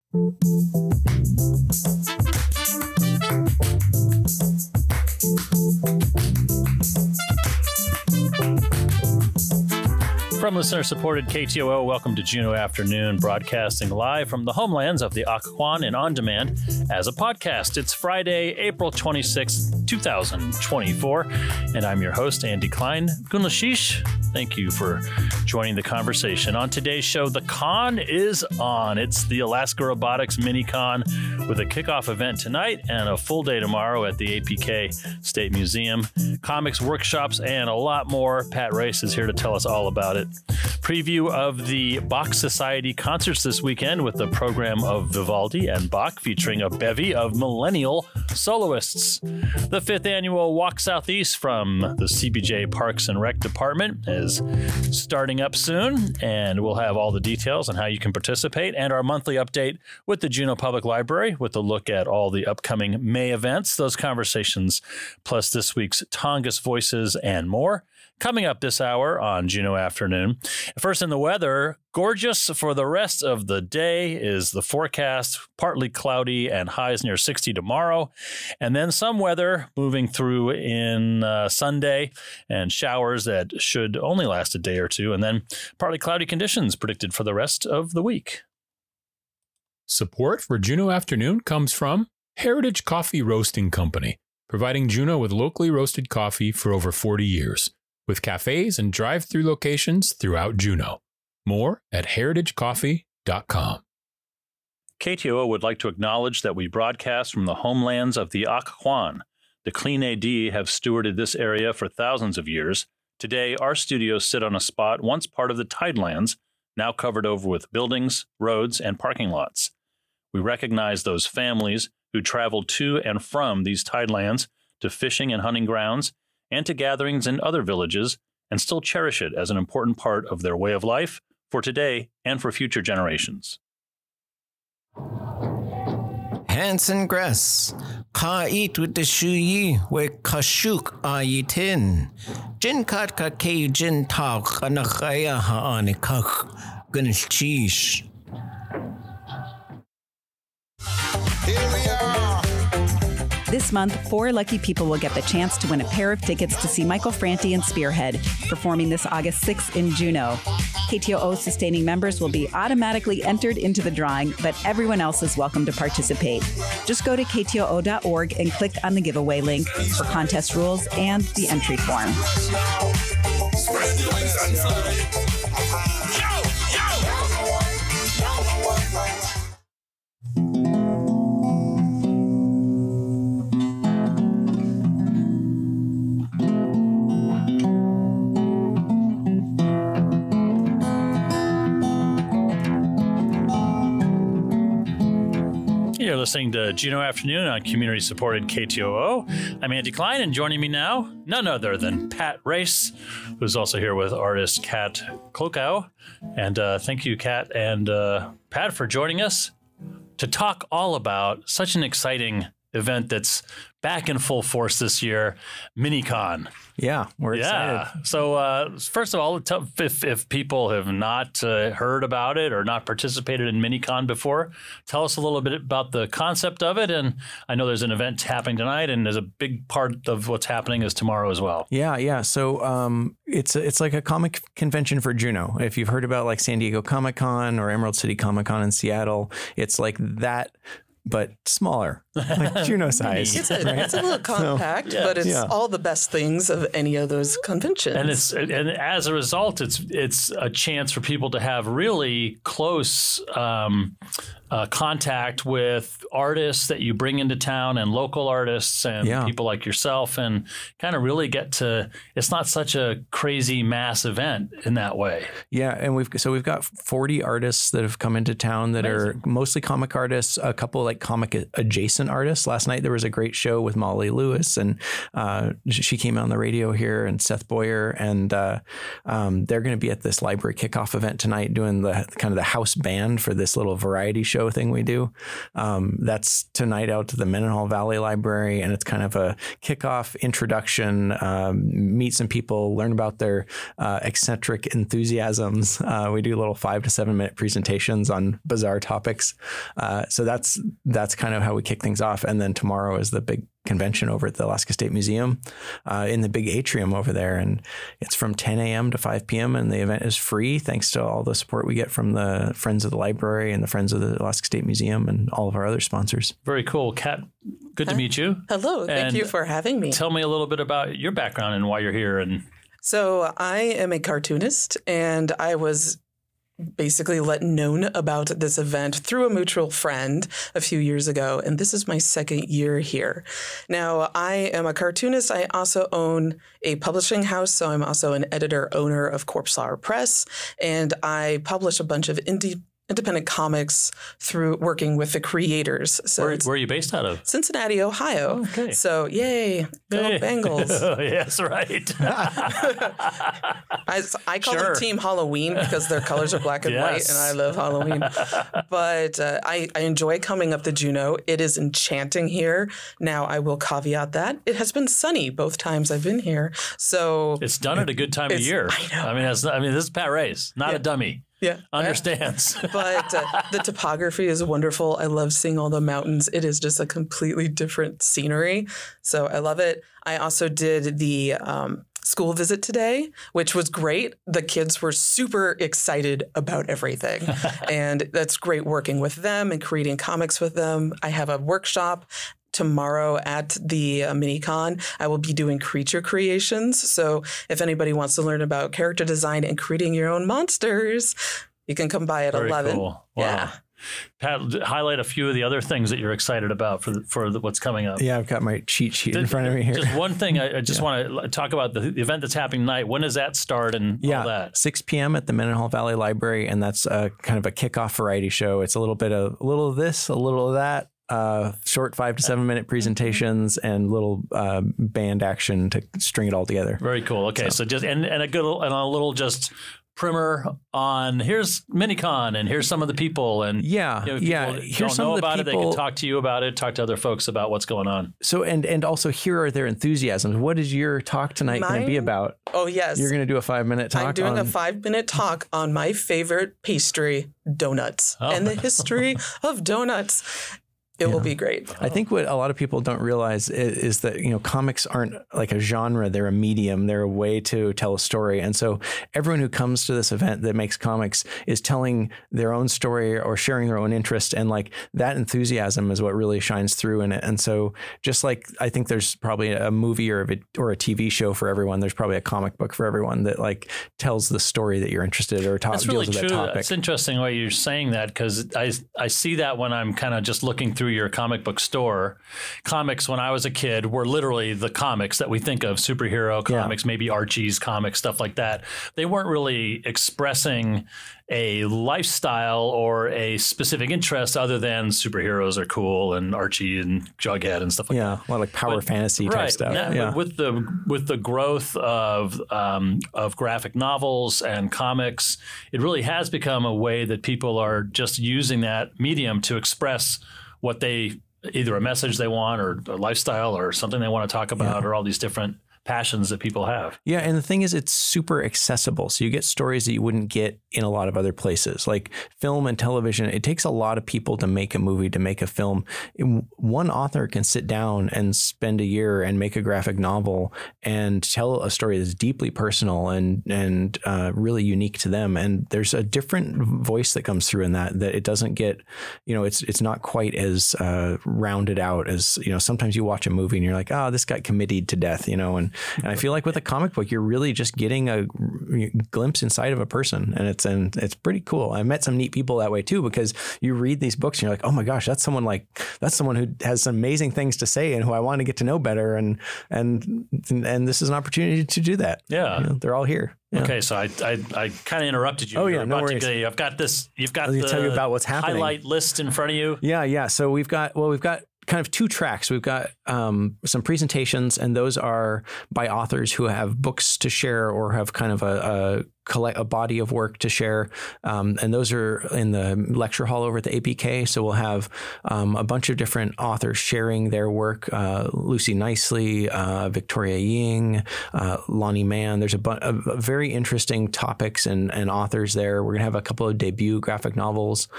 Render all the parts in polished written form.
From listener-supported KTOO, welcome to Juneau Afternoon, broadcasting live from the homelands of the Occoquan and on demand as a podcast. It's Friday, April 26, 2024, and I'm your host, Andy Klein. Gunlashish, thank you for joining the conversation. On today's show, the con is on. It's the Alaska Robotics Mini-Con with a kickoff event tonight and a full day tomorrow at the APK State Museum. Comics, workshops, and a lot more. Pat Race is here to tell us all about it. Preview of the Bach Society concerts this weekend with the program of Vivaldi and Bach featuring a bevy of millennial soloists. The 5th annual Walk Southeast from the CBJ Parks and Rec Department is starting up soon, and we'll have all the details on how you can participate, and our monthly update with the Juneau Public Library with a look at all the upcoming May events, those conversations, plus this week's Tongass Voices and more. Coming up this hour on Juneau Afternoon. First in the weather, gorgeous for the rest of the day is the forecast, partly cloudy and highs near 60 tomorrow. And then some weather moving through in Sunday and showers that should only last a day or two. And then partly cloudy conditions predicted for the rest of the week. Support for Juneau Afternoon comes from Heritage Coffee Roasting Company, providing Juneau with locally roasted coffee for over 40 years. With cafes and drive-through locations throughout Juneau. More at heritagecoffee.com. KTOO would like to acknowledge that we broadcast from the homelands of the Occoquan. The Clean AD have stewarded this area for thousands of years. Today, our studios sit on a spot once part of the Tidelands, now covered over with buildings, roads, and parking lots. We recognize those families who traveled to and from these Tidelands to fishing and hunting grounds, and to gatherings in other villages, and still cherish it as an important part of their way of life for today and for future generations. Hanson Gress, ka eat with the shuyi, we kashuk ayitin. Jin kat ka ke jin tau kanakaya haanikak, gunnish cheese. Here we are. This month, 4 lucky people will get the chance to win a pair of tickets to see Michael Franti and Spearhead performing this August 6th in Juneau. KTOO sustaining members will be automatically entered into the drawing, but everyone else is welcome to participate. Just go to ktoo.org and click on the giveaway link for contest rules and the entry form. Spread your wings and fly. You're listening to Juneau Afternoon on community-supported KTOO. I'm Andy Klein, and joining me now, none other than Pat Race, who's also here with artist Kat Klokow. And thank you, Kat and Pat, for joining us to talk all about such an exciting event that's back in full force this year, Mini-Con. Yeah, we're excited. So first of all, if people have not heard about it or not participated in Mini-Con before, tell us a little bit about the concept of it. And I know there's an event happening tonight, and there's a big part of what's happening is tomorrow as well. Yeah. So it's like a comic convention for Juneau. If you've heard about like San Diego Comic-Con or Emerald City Comic-Con in Seattle, it's like that, but smaller, like Juneau size. It's a little compact, but it's all the best things of any of those conventions. And as a result, it's a chance for people to have really close contact with artists that you bring into town and local artists and people like yourself, and kind of really get to. It's not such a crazy mass event in that way. Yeah, and we've got 40 artists that have come into town that are mostly comic artists, a couple like comic adjacent artists. Last night there was a great show with Molly Lewis, and she came on the radio here, and Seth Boyer, and they're going to be at this library kickoff event tonight doing the kind of the house band for this little variety show show thing we do. That's tonight out to the Mendenhall Valley Library, and it's kind of a kickoff introduction, meet some people, learn about their eccentric enthusiasms. We do little 5 to 7 minute presentations on bizarre topics. So that's kind of how we kick things off. And then tomorrow is the big convention over at the Alaska State Museum in the big atrium over there. And it's from 10 a.m. to 5 p.m. and the event is free thanks to all the support we get from the Friends of the Library and the Friends of the Alaska State Museum and all of our other sponsors. Very cool. Kat, good to meet you. Hello. Thank you for having me. Tell me a little bit about your background and why you're here. So I am a cartoonist, and I was basically let known about this event through a mutual friend a few years ago, and this is my second year here. Now, I am a cartoonist. I also own a publishing house, so I'm also an editor-owner of Corpse Flower Press, and I publish a bunch of independent comics through working with the creators. So where are you based out of? Cincinnati, Ohio. Okay. So yay, go Bengals. Yes, right. I call them Team Halloween because their colors are black and white, and I love Halloween. But I enjoy coming up to Juneau. It is enchanting here. Now, I will caveat that. It has been sunny both times I've been here. So it's done at a good time of year. I know. I mean, this is Pat Reyes, not a dummy. Yeah. Understands. But the topography is wonderful. I love seeing all the mountains. It is just a completely different scenery. So I love it. I also did the school visit today, which was great. The kids were super excited about everything. And that's great working with them and creating comics with them. I have a workshop tomorrow at the MiniCon. I will be doing creature creations. So if anybody wants to learn about character design and creating your own monsters, you can come by at Very 11. Cool. Wow. Yeah. Pat, highlight a few of the other things that you're excited about for what's coming up. Yeah, I've got my cheat sheet in front of me here. Just one thing, I just want to talk about the event that's happening tonight. When does that start and all that? 6 p.m. at the Mendenhall Valley Library, and that's kind of a kickoff variety show. It's a little of this, a little of that. Short 5 to 7 minute presentations and little band action to string it all together. Very cool. Okay, so just and a little just primer on here's MiniCon and here's some of the people and here's don't some know of the about people. it. They can talk to you about it. Talk to other folks about what's going on. So and also here are their enthusiasms. What is your talk tonight going to be about? Oh yes, you're going to do a 5-minute talk. I'm doing a 5-minute talk on my favorite pastry, donuts, and the history of donuts. It will be great. I think what a lot of people don't realize is that, comics aren't like a genre. They're a medium. They're a way to tell a story. And so everyone who comes to this event that makes comics is telling their own story or sharing their own interest. And like that enthusiasm is what really shines through in it. And so just like I think there's probably a movie or a TV show for everyone, there's probably a comic book for everyone that like tells the story that you're interested or deals with that topic. It's interesting why you're saying that because I see that when I'm kind of just looking through your comic book store. Comics when I was a kid were literally the comics that we think of, superhero comics, maybe Archie's comics, stuff like that. They weren't really expressing a lifestyle or a specific interest other than superheroes are cool and Archie and Jughead and stuff like that. Yeah, a lot of like power fantasy type stuff. Now, with the growth of graphic novels and comics, it really has become a way that people are just using that medium to express what they either a message they want or a lifestyle or something they want to talk about or all these different passions that people have. Yeah. And the thing is, it's super accessible. So you get stories that you wouldn't get in a lot of other places, like film and television. It takes a lot of people to make a movie, to make a film. One author can sit down and spend a year and make a graphic novel and tell a story that's deeply personal and really unique to them. And there's a different voice that comes through in that it doesn't get, it's not quite as rounded out as, sometimes you watch a movie and you're like, oh, this got committed to death, and I feel like with a comic book, you're really just getting a glimpse inside of a person, and it's pretty cool. I met some neat people that way too, because you read these books and you're like, oh my gosh, that's someone who has some amazing things to say and who I want to get to know better, and this is an opportunity to do that. Yeah, they're all here. Yeah. Okay, so I kind of interrupted you. Oh yeah, no worries. I've got this. You've got I'll tell you about what's happening. Highlight list in front of you. Yeah. So we've got kind of two tracks. We've got some presentations, and those are by authors who have books to share or have kind of a body of work to share. And those are in the lecture hall over at the APK. So we'll have a bunch of different authors sharing their work. Lucy Nicely, Victoria Ying, Lonnie Mann. There's a very interesting topics and authors there. We're going to have a couple of debut graphic novels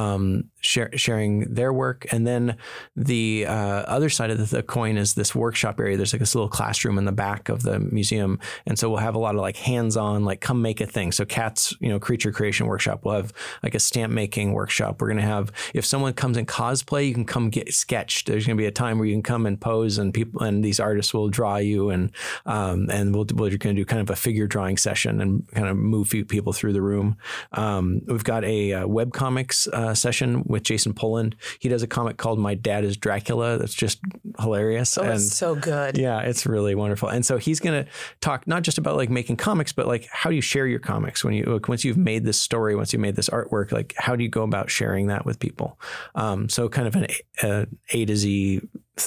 sharing their work. And then the other side of the coin is this workshop area. There's like this little classroom in the back of the museum. And so we'll have a lot of like hands-on, like come make a thing. So Kat's, creature creation workshop. We'll have like a stamp making workshop. We're going to have, if someone comes in cosplay, you can come get sketched. There's going to be a time where you can come and pose, and these artists will draw you, and we're going to do kind of a figure drawing session and kind of move people through the room. We've got a web comics session with Jason Poland. He does a comic called My Dad is Dracula. That's just hilarious. Oh, it's so good. Yeah, it's really wonderful. And so he's going to talk not just about like making comics, but like how do you share your comics once you've made this story, once you've made this artwork, like how do you go about sharing that with people? So kind of an A to Z,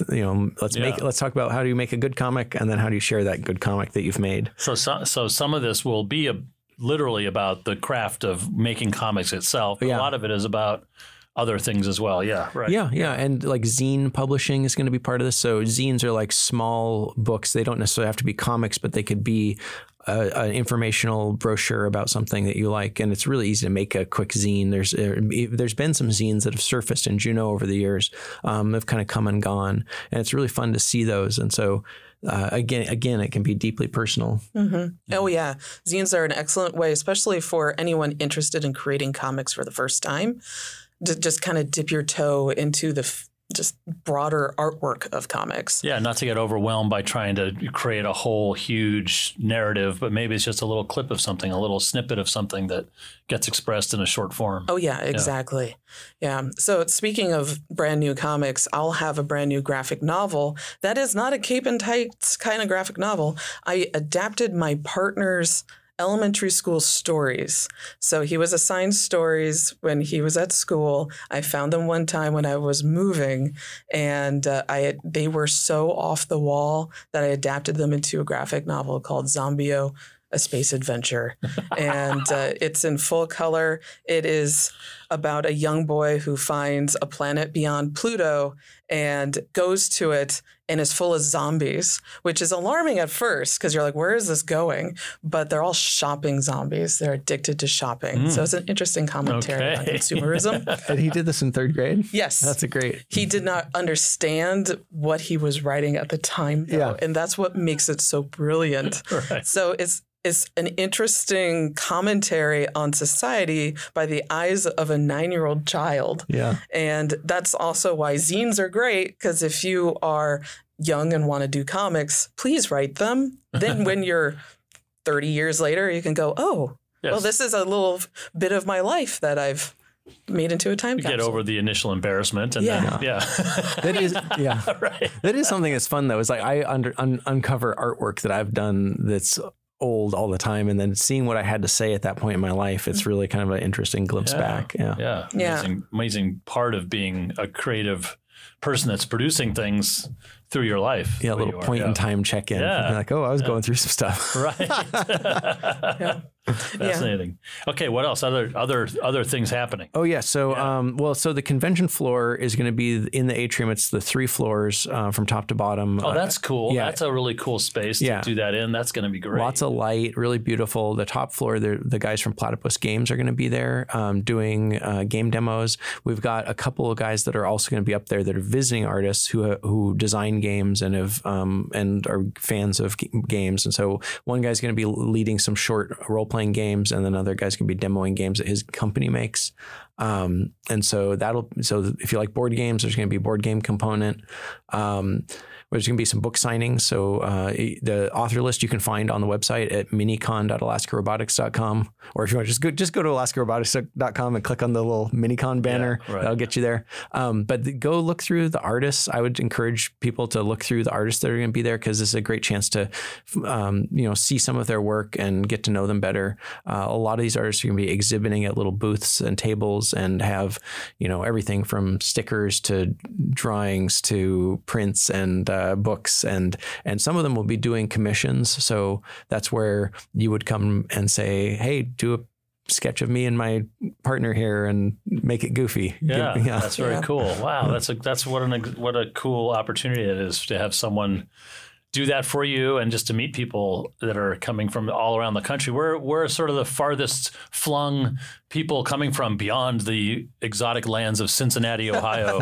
let's talk about how do you make a good comic, and then how do you share that good comic that you've made? So some of this will be literally about the craft of making comics itself. But a lot of it is about other things as well. Yeah. Right. Yeah. And like zine publishing is going to be part of this. So zines are like small books. They don't necessarily have to be comics, but they could be an informational brochure about something that you like. And it's really easy to make a quick zine. There's been some zines that have surfaced in Juneau over the years, have kind of come and gone, and it's really fun to see those. And so again, it can be deeply personal. Mm-hmm. Oh, yeah. Zines are an excellent way, especially for anyone interested in creating comics for the first time, to just kind of dip your toe into the just broader artwork of comics. Yeah, not to get overwhelmed by trying to create a whole huge narrative, but maybe it's just a little clip of something, a little snippet of something that gets expressed in a short form. Oh, yeah, exactly. Yeah. So speaking of brand new comics, I'll have a brand new graphic novel. That is not a cape and tights kind of graphic novel. I adapted my partner's elementary school stories. So he was assigned stories when he was at school. I found them one time when I was moving, and they were so off the wall that I adapted them into a graphic novel called Zombio, A Space Adventure. And it's in full color. It is about a young boy who finds a planet beyond Pluto and goes to it and is full of zombies, which is alarming at first because you're like, where is this going? But they're all shopping zombies. They're addicted to shopping. So it's an interesting commentary on consumerism. And he did this in third grade? Yes. That's great. He did not understand what he was writing at the time, though. Yeah. And that's what makes it so brilliant. Right. So it's an interesting commentary on society by the eyes of a 9-year-old child. Yeah. And that's also why zines are great, because if you are young and want to do comics, please write them. Then when you're 30 years later, you can go, oh, well, this is a little bit of my life that I've made into a time capsule. Get over the initial embarrassment, and then that is right. That is something that's fun though. Is like I uncover artwork that I've done that's old all the time, and then seeing what I had to say at that point in my life, it's really kind of an interesting glimpse back. Amazing part of being a creative person that's producing things through your life. Yeah, a little point in time check in. Like, oh, I was going through some stuff. Right. Fascinating. Okay, what else? Other things happening? Oh yeah. So so the convention floor is going to be in the atrium. It's the 3 floors from top to bottom. Oh, that's cool. Yeah. That's a really cool space to do that in. That's going to be great. Lots of light, really beautiful. The top floor, the guys from Platypus Games are going to be there doing game demos. We've got a couple of guys that are also going to be up there that are visiting artists who design games and have and are fans of games. And so one guy's going to be leading some short role-playing games, and then another guy's going to be demoing games that his company makes. And so if you like board games, there's going to be a board game component. There's going to be some book signings. So the author list you can find on the website at minicon.alaskarobotics.com. Or if you want to just go to alaskarobotics.com and click on the little Minicon banner. Yeah, right. That'll get you there. But go look through the artists. I would encourage people to look through the artists that are going to be there, because this is a great chance to see some of their work and get to know them better. A lot of these artists are going to be exhibiting at little booths and tables tables and have, everything from stickers to drawings to prints and books. And some of them will be doing commissions. So that's where you would come and say, hey, do a sketch of me and my partner here and make it goofy. Yeah, that's very cool. Wow, that's what a cool opportunity it is to have someone do that for you and just to meet people that are coming from all around the country. We're sort of the farthest flung people coming from beyond the exotic lands of Cincinnati, Ohio.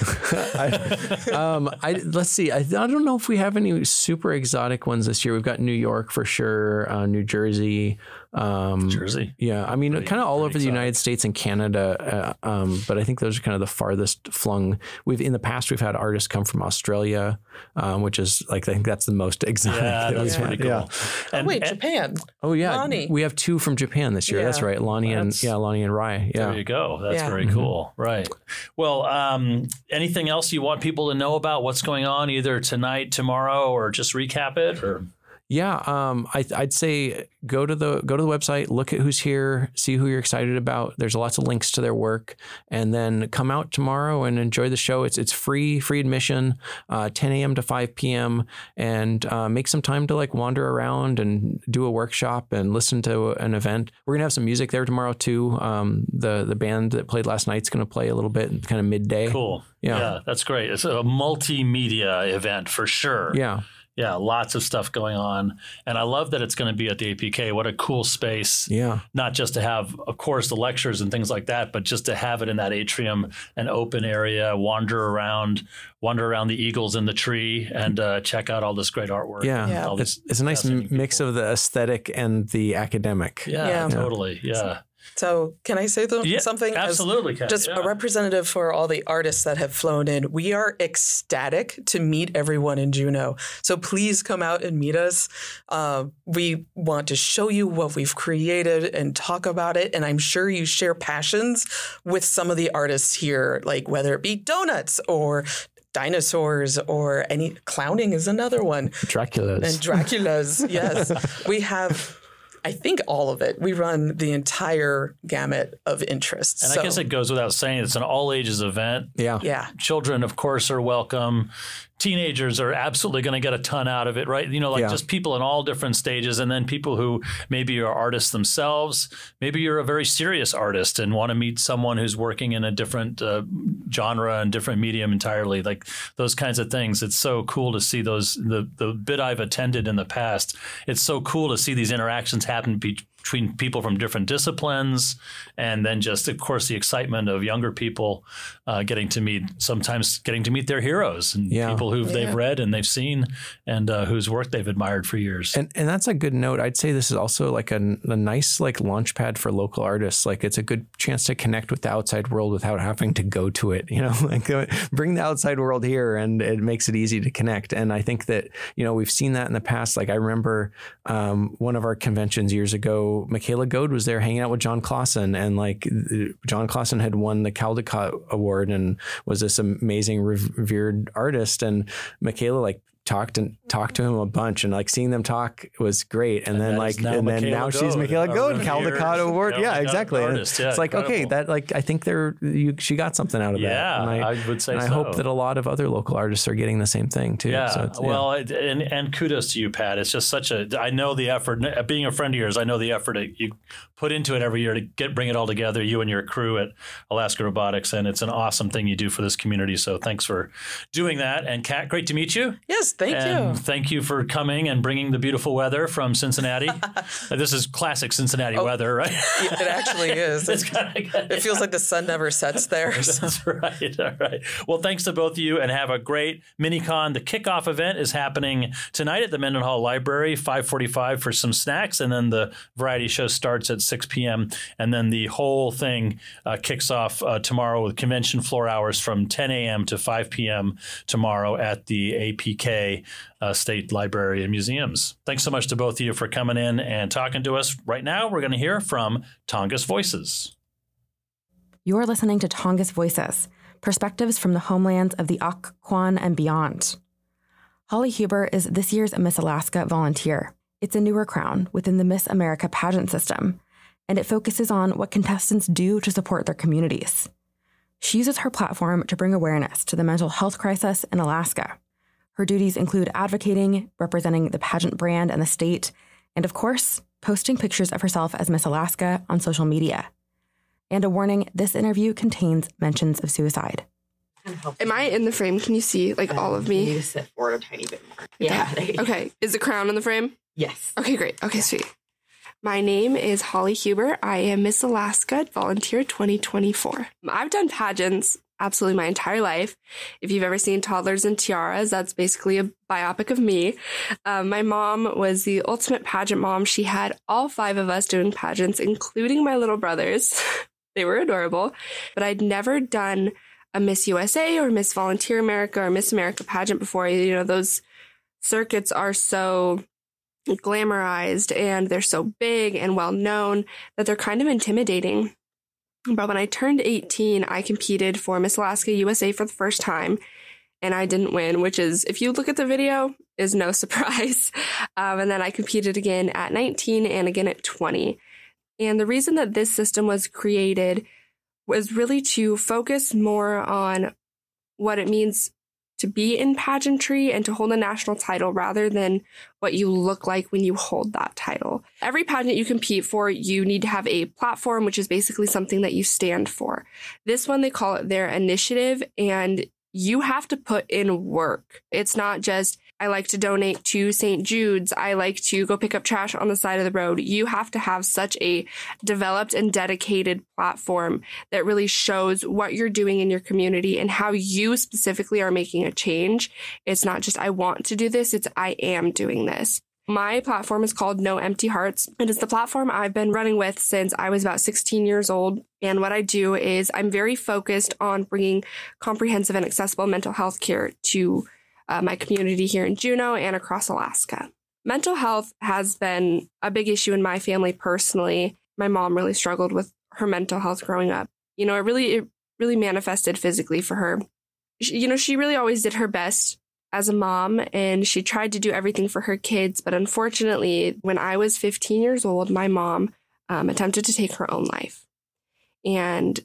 Let's see. I don't know if we have any super exotic ones this year. We've got New York for sure, New Jersey. Jersey. Yeah. I mean, kind of all over the United States and Canada. But I think those are kind of the farthest flung. In the past, we've had artists come from Australia, which is I think that's the most exotic. Yeah, that's pretty cool. Yeah. And Japan. Oh yeah. Lonnie. We have 2 from Japan this year. Yeah. That's right. Lonnie and Rai. Yeah. There you go. That's very cool. Right. Well, anything else you want people to know about what's going on either tonight, tomorrow, or just recap it? Or Yeah, I'd say go to the website, look at who's here, see who you're excited about. There's lots of links to their work, and then come out tomorrow and enjoy the show. It's free admission, 10 a.m. to 5 p.m. and make some time to wander around and do a workshop and listen to an event. We're gonna have some music there tomorrow too. The band that played last night's gonna play a little bit, kind of midday. Cool. Yeah, that's great. It's a multimedia event for sure. Yeah. Yeah, lots of stuff going on. And I love that it's going to be at the APK. What a cool space. Yeah. Not just to have, of course, the lectures and things like that, but just to have it in that atrium, an open area, wander around the eagles in the tree and check out all this great artwork. Yeah. It's a nice mix of the aesthetic and the academic. Yeah. Totally. Yeah. So can I say something? Absolutely, Kat. Just a representative for all the artists that have flown in. We are ecstatic to meet everyone in Juneau. So please come out and meet us. We want to show you what we've created and talk about it. And I'm sure you share passions with some of the artists here, like whether it be donuts or dinosaurs or clowning is another one. Draculas, yes. We have... I think all of it. We run the entire gamut of interests. And I guess it goes without saying, it's an all ages event. Yeah. Children, of course, are welcome. Teenagers are absolutely going to get a ton out of it, right? Just people in all different stages. And then people who maybe are artists themselves. Maybe you're a very serious artist and want to meet someone who's working in a different genre and different medium entirely. Like those kinds of things. It's so cool to see those, the bit I've attended in the past. It's so cool to see these interactions happen between people from different disciplines, and then just, of course, the excitement of younger people getting to meet their heroes and people who they've read and they've seen and whose work they've admired for years. And that's a good note. I'd say this is also like a nice launch pad for local artists. Like it's a good chance to connect with the outside world without having to go to it. Bring the outside world here, and it makes it easy to connect. And I think that we've seen that in the past. Like I remember one of our conventions years ago. Michaela Goad was there hanging out with John Clausen, and John Clausen had won the Caldecott Award and was this amazing revered artist, and Michaela talked to him a bunch, and seeing them talk was great. And then now she's Michaela Goad, Caldecott Award. Yeah, exactly. Artist. It's okay, that I think she got something out of that. Yeah, I would say so. I hope that a lot of other local artists are getting the same thing too. Yeah. And kudos to you, Pat. It's just I know the effort. Being a friend of yours, I know the effort you put into it every year to bring it all together. You and your crew at Alaska Robotics, and it's an awesome thing you do for this community. So thanks for doing that. And Kat, great to meet you. Yes. Thank you for coming and bringing the beautiful weather from Cincinnati. This is classic Cincinnati weather, right? It actually is. It feels like the sun never sets there. That's right. All right. Well, thanks to both of you, and have a great mini-con. The kickoff event is happening tonight at the Mendenhall Library, 5:45 for some snacks, and then the variety show starts at 6 p.m. And then the whole thing kicks off tomorrow with convention floor hours from 10 a.m. to 5 p.m. tomorrow at the APK State Library and Museums. Thanks so much to both of you for coming in and talking to us. Right now, we're going to hear from Tongass Voices. You're listening to Tongass Voices, perspectives from the homelands of the Occoquan and beyond. Holly Huber is this year's Miss Alaska volunteer. It's a newer crown within the Miss America pageant system. and it focuses on what contestants do to support their communities. She uses her platform to bring awareness to the mental health crisis in Alaska. Her duties include advocating, representing the pageant brand and the state, and of course, posting pictures of herself as Miss Alaska on social media. And a warning, this interview contains mentions of suicide. Am I in the frame? Can you see all of me? You need to sit forward a tiny bit more. Yeah. Okay. Is the crown in the frame? Yes. Okay, great. Okay, sweet. My name is Holly Huber. I am Miss Alaska Volunteer 2024. I've done pageants absolutely my entire life. If you've ever seen Toddlers and Tiaras, that's basically a biopic of me. My mom was the ultimate pageant mom. She had all 5 of us doing pageants, including my little brothers. They were adorable. But I'd never done a Miss USA or Miss Volunteer America or Miss America pageant before. You know, those circuits are so glamorized and they're so big and well known that they're kind of intimidating. But when I turned 18, I competed for Miss Alaska USA for the first time, and I didn't win, which is, if you look at the video, is no surprise. And then I competed again at 19 and again at 20. And the reason that this system was created was really to focus more on what it means to be in pageantry and to hold a national title rather than what you look like when you hold that title. Every pageant you compete for, you need to have a platform, which is basically something that you stand for. This one, they call it their initiative, and you have to put in work. It's not just, I like to donate to St. Jude's, I like to go pick up trash on the side of the road. You have to have such a developed and dedicated platform that really shows what you're doing in your community and how you specifically are making a change. It's not just, I want to do this, it's I am doing this. My platform is called No Empty Hearts. It is the platform I've been running with since I was about 16 years old. And what I do is I'm very focused on bringing comprehensive and accessible mental health care to my community here in Juneau and across Alaska. Mental health has been a big issue in my family personally. My mom really struggled with her mental health growing up. You know, it really manifested physically for her. She really always did her best as a mom, and she tried to do everything for her kids. But unfortunately, when I was 15 years old, my mom attempted to take her own life. And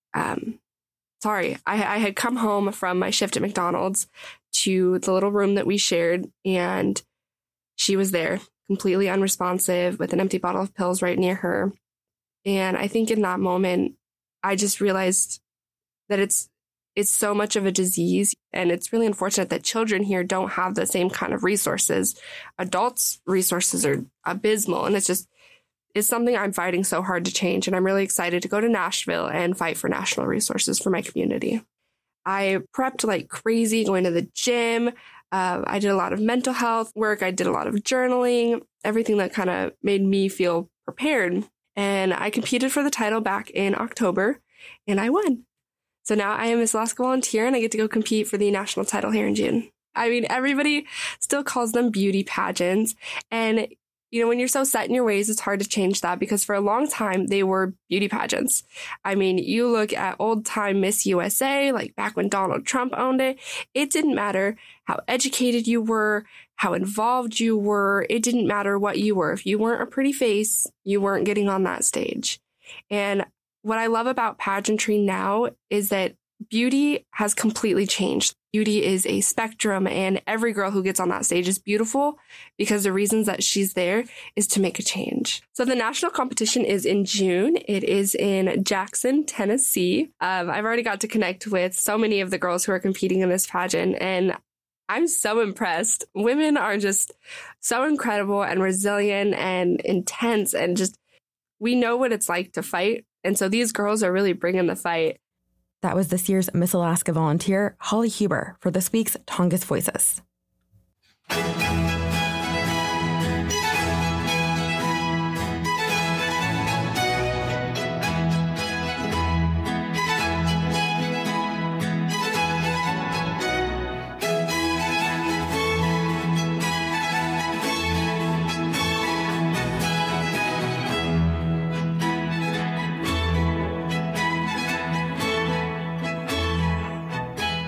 I had come home from my shift at McDonald's to the little room that we shared, and she was there, completely unresponsive, with an empty bottle of pills right near her. And I think in that moment, I just realized that it's so much of a disease, and it's really unfortunate that children here don't have the same kind of resources. Adults' resources are abysmal, and it's something I'm fighting so hard to change, and I'm really excited to go to Nashville and fight for national resources for my community. I prepped like crazy, going to the gym. I did a lot of mental health work. I did a lot of journaling, everything that kind of made me feel prepared. And I competed for the title back in October, and I won. So now I am Miss Alaska Volunteer, and I get to go compete for the national title here in June. I mean, everybody still calls them beauty pageants. And, you know, when you're so set in your ways, it's hard to change that, because for a long time, they were beauty pageants. I mean, you look at old time Miss USA, like back when Donald Trump owned it, it didn't matter how educated you were, how involved you were. It didn't matter what you were. If you weren't a pretty face, you weren't getting on that stage. And what I love about pageantry now is that beauty has completely changed. Beauty is a spectrum, and every girl who gets on that stage is beautiful because the reasons that she's there is to make a change. So the national competition is in June. It is in Jackson, Tennessee. I've already got to connect with so many of the girls who are competing in this pageant, and I'm so impressed. Women are just so incredible and resilient and intense, and just, we know what it's like to fight. And so these girls are really bringing the fight. That was this year's Miss Alaska Volunteer, Holly Huber, for this week's Tongass Voices.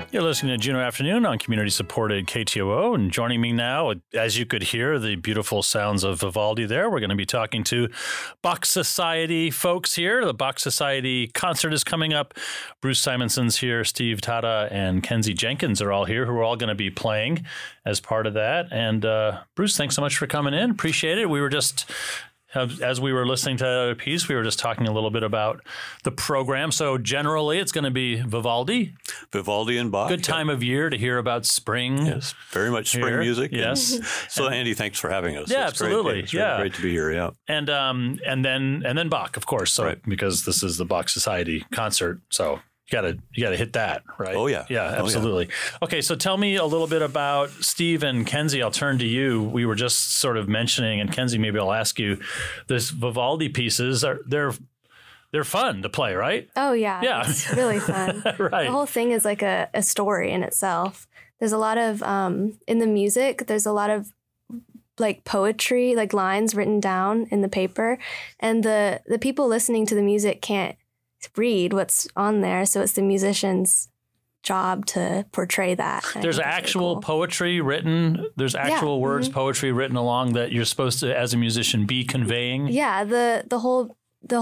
You're listening to Juneau Afternoon on community-supported KTOO, and joining me now, as you could hear, the beautiful sounds of Vivaldi there. We're going to be talking to Bach Society folks here. The Bach Society concert is coming up. Bruce Simonson's here, Steve Tada, and Kenzie Jenkins are all here, who are all going to be playing as part of that. And Bruce, thanks so much for coming in. Appreciate it. We were just... As we were listening to that other piece, we were just talking a little bit about the program. So generally, it's going to be Vivaldi. Vivaldi and Bach. Good time of year to hear about spring. Yes, very much spring here. music. Yes. So Andy, thanhanks for having us. Yeah, It's absolutely. Great. It's really great to be here. Yeah. And then Bach, of course. So because this is the Bach Society concert, so. You gotta hit that, right? Oh, yeah. Yeah, absolutely. Oh, yeah. Okay, so tell me a little bit about Steve and Kenzie. I'll turn to you. We were just sort of mentioning, and Kenzie, maybe I'll ask you, this Vivaldi pieces, they're fun to play, right? Oh, yeah. Yeah. It's really fun. Right. The whole thing is like a story in itself. There's a lot of, in the music, there's a lot of like poetry, like lines written down in the paper. And the people listening to the music can't read what's on there, so it's the musician's job to portray that. There's actual poetry written. There's actual words, poetry written along that you're supposed to, as a musician, be conveying. Yeah, the whole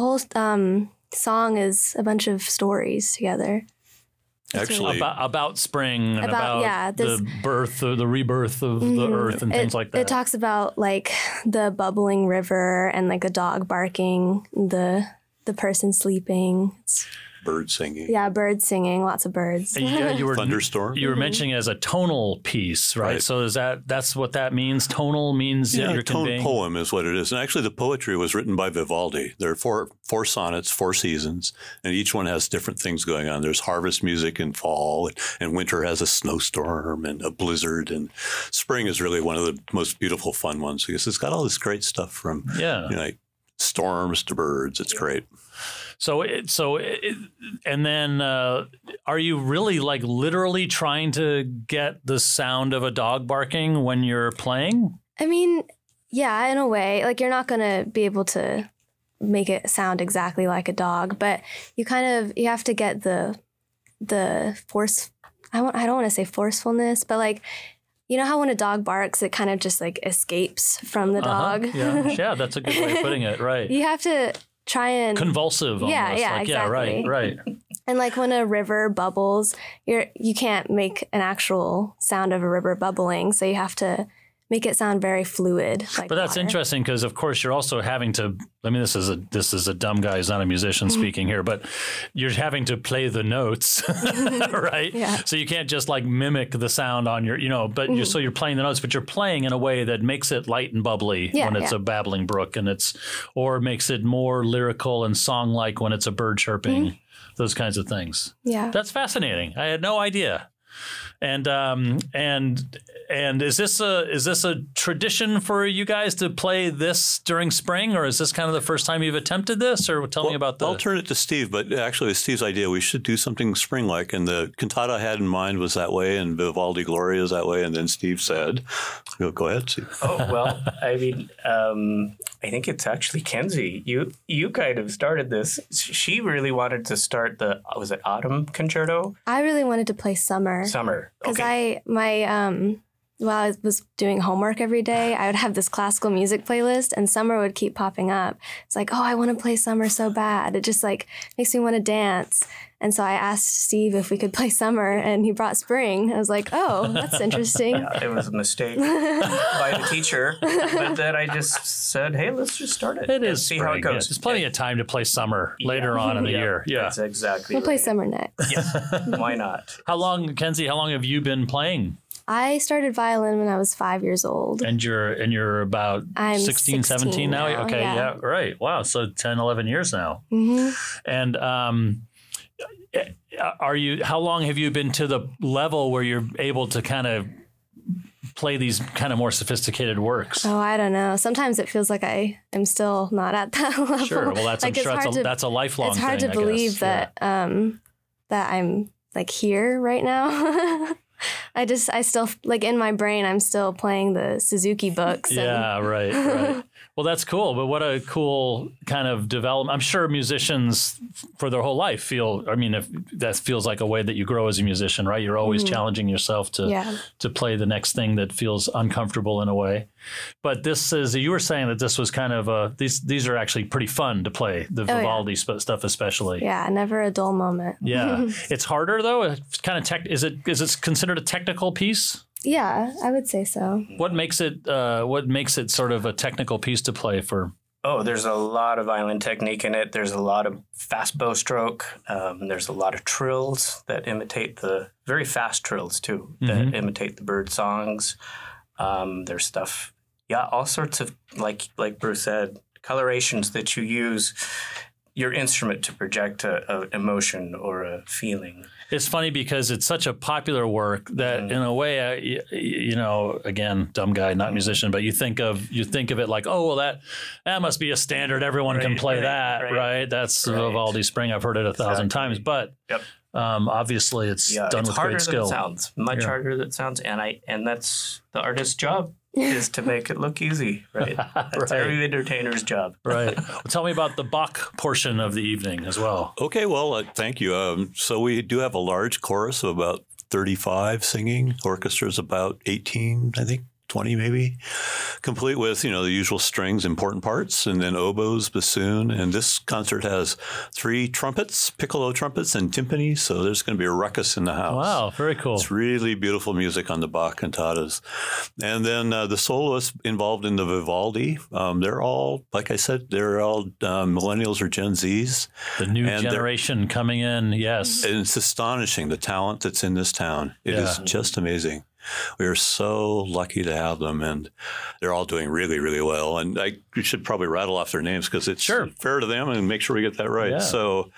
song is a bunch of stories together. Actually, about spring and about the birth or the rebirth of the earth and things like that. It talks about like the bubbling river and like a dog barking, the person sleeping. Bird singing. Yeah, birds singing, lots of birds. You were thunderstorm. You were mentioning as a tonal piece, right? So is that's what that means? Tonal means that you're conveying? Poem is what it is. And actually the poetry was written by Vivaldi. There are four sonnets, 4 seasons, and each one has different things going on. There's harvest music in fall, and winter has a snowstorm and a blizzard, and spring is really one of the most beautiful, fun ones because it's got all this great stuff from like storms to birds. It's great. And then are you really like literally trying to get the sound of a dog barking when you're playing? I mean, yeah, in a way. Like you're not going to be able to make it sound exactly like a dog, but you have to get the force. I don't want to say forcefulness, but like, you know how when a dog barks, it kind of just like escapes from the dog? Yeah, that's a good way of putting it, right. You have to try and... Convulsive almost. Yeah, like, exactly. Yeah, right. And like when a river bubbles, you can't make an actual sound of a river bubbling, so you have to make it sound very fluid. Like but that's water. interesting because, of course, you're also having to. I mean, this is a dumb guy who's not a musician speaking here, but you're having to play the notes, right? Yeah. So you can't just like mimic the sound on your, but you're playing the notes, but you're playing in a way that makes it light and bubbly when it's a babbling brook, or makes it more lyrical and song-like when it's a bird chirping, those kinds of things. Yeah, that's fascinating. I had no idea. And is this a tradition for you guys to play this during spring, or is this kind of the first time you've attempted this? Or tell me about I'll turn it to Steve, but actually it's Steve's idea. We should do something spring-like, and the cantata I had in mind was that way, and Vivaldi Gloria is that way, and then Steve said, "Go ahead, Steve." Oh well, I mean, I think it's actually Kenzie. You kind of started this. She really wanted to start was it Autumn Concerto? I really wanted to play Summer. Because while I was doing homework every day, I would have this classical music playlist, and Summer would keep popping up. It's like, oh, I want to play Summer so bad. It just like makes me want to dance. And so I asked Steve if we could play Summer, and he brought Spring. I was like, oh, that's interesting. Yeah, it was a mistake by the teacher. But then I just said, hey, let's just start it. It is see spring. how it goes. There's plenty of time to play Summer later on in the year. Yeah, that's exactly We'll play Summer next. Yes, why not? Kenzie, how long have you been playing? I started violin when I was 5 years old. And you're about I'm 16, 17 now? Okay, yeah, right. Wow, so 10, 11 years now. Mm-hmm. And how long have you been to the level where you're able to kind of play these kind of more sophisticated works? Oh, I don't know. Sometimes it feels like I am still not at that level. Sure. Well, I'm sure that's a lifelong thing. It's hard to believe that that I'm like here right now. I still like in my brain, I'm still playing the Suzuki books. Yeah, right. Well, that's cool. But what a cool kind of development. I'm sure musicians for their whole life feel, I mean, if that feels like a way that you grow as a musician, right? You're always challenging yourself to play the next thing that feels uncomfortable in a way. But this is, you were saying that this was kind of these are actually pretty fun to play, the Vivaldi stuff especially. Yeah, never a dull moment. Yeah. It's harder though. It's kind of is it considered a technical piece? Yeah, I would say so. What makes it sort of a technical piece to play for? Oh, there's a lot of violin technique in it. There's a lot of fast bow stroke. There's a lot of trills that imitate the very fast trills too, that imitate the bird songs. There's stuff, all sorts of like Bruce said, colorations that you use your instrument to project a emotion or a feeling. It's funny because it's such a popular work that in a way, again, dumb guy, not musician, but you think of it like, oh, well, that must be a standard. Everyone can play that, right? That's Vivaldi Spring. I've heard it 1,000 times, but obviously it's done with great skill. It sounds much harder than it sounds, and that's the artist's job. Is to make it look easy, right? That's every entertainer's job. Right. Well, tell me about the Bach portion of the evening as well. Okay, well, thank you. So we do have a large chorus of about 35 singing. Orchestra's about 18, I think. 20 maybe, complete with, the usual strings, important parts, and then oboes, bassoon. And this concert has 3 trumpets, piccolo trumpets, and timpani. So there's going to be a ruckus in the house. Wow, very cool. It's really beautiful music on the Bach cantatas. And then the soloists involved in the Vivaldi, they're all, like I said, they're all millennials or Gen Zs. The new generation coming in, yes. And it's astonishing, the talent that's in this town. It is just amazing. We are so lucky to have them, and they're all doing really, really well. And we should probably rattle off their names because it's fair to them and make sure we get that right. Yeah. So